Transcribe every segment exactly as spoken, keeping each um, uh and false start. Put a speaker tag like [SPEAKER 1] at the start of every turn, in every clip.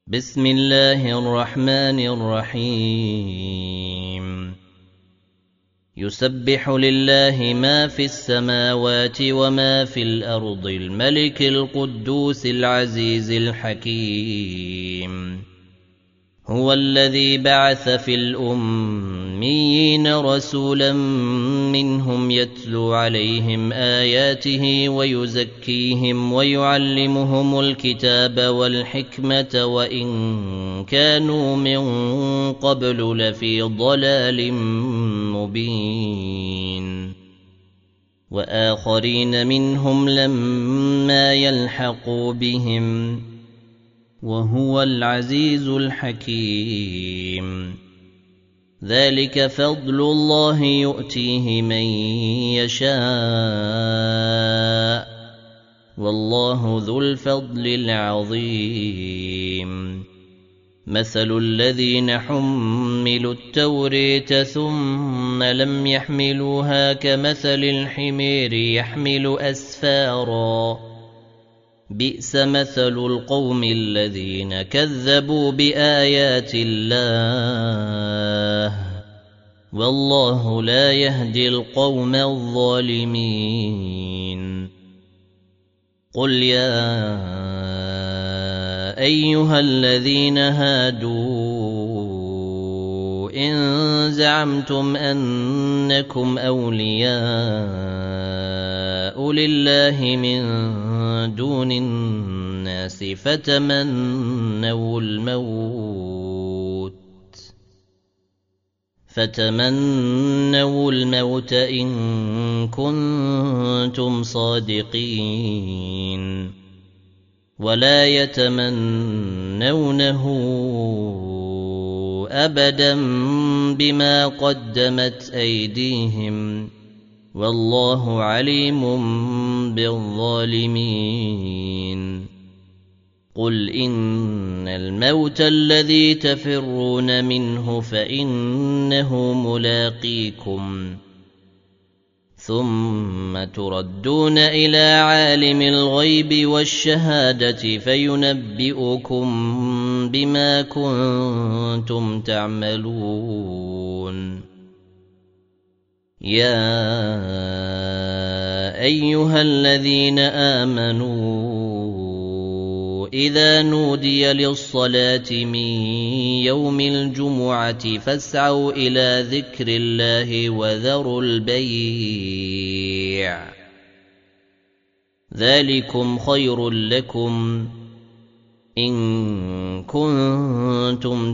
[SPEAKER 1] بسم الله الرحمن الرحيم يسبح لله ما في السماوات وما في الأرض الملك القدوس العزيز الحكيم هو الذي بعث في الأميين رسولا منهم يتلو عليهم آياته ويزكيهم ويعلمهم الكتاب والحكمة وإن كانوا من قبل لفي ضلال مبين وآخرين منهم لما يلحقوا بهم وهو العزيز الحكيم ذلك فضل الله يؤتيه من يشاء والله ذو الفضل العظيم مثل الذين حملوا التوراة ثم لم يحملوها كمثل الحمير يحمل أسفاراً بئس مثل القوم الذين كذبوا بآيات الله والله لا يهدي القوم الظالمين قل يا أيها الذين هادوا إن زعمتم أنكم أولياء لله من دون الناس فتمنوا الموت فتمنوا الموت إن كنتم صادقين ولا يتمنونه أبدا بما قدمت أيديهم والله عليم بالظالمين قل إن الموت الذي تفرون منه فإنه ملاقيكم ثم تردون إلى عالم الغيب والشهادة فينبئكم بما كنتم تعملون يا أيها الذين آمنوا إذا نودي للصلاة من يوم الجمعة فاسعوا إلى ذكر الله وذروا البيع ذلكم خير لكم إن كنتم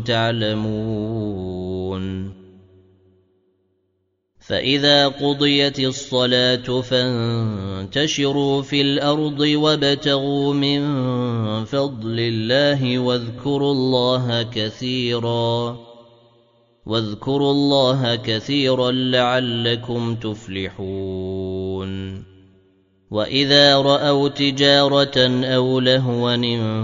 [SPEAKER 1] تعلمون فإذا قضيت الصلاة فانتشروا في الأرض وابتغوا من فضل الله واذكروا الله كثيرا واذكروا الله كثيرا لعلكم تفلحون وإذا رأوا تجارة أو لهوا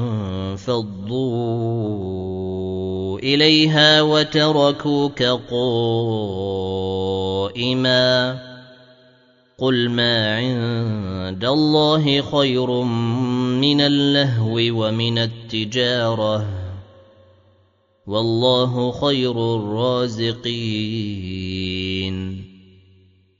[SPEAKER 1] انفضوا إليها وتركوك قائما قل ما عند الله خير من اللهو ومن التجارة والله خير الرازقين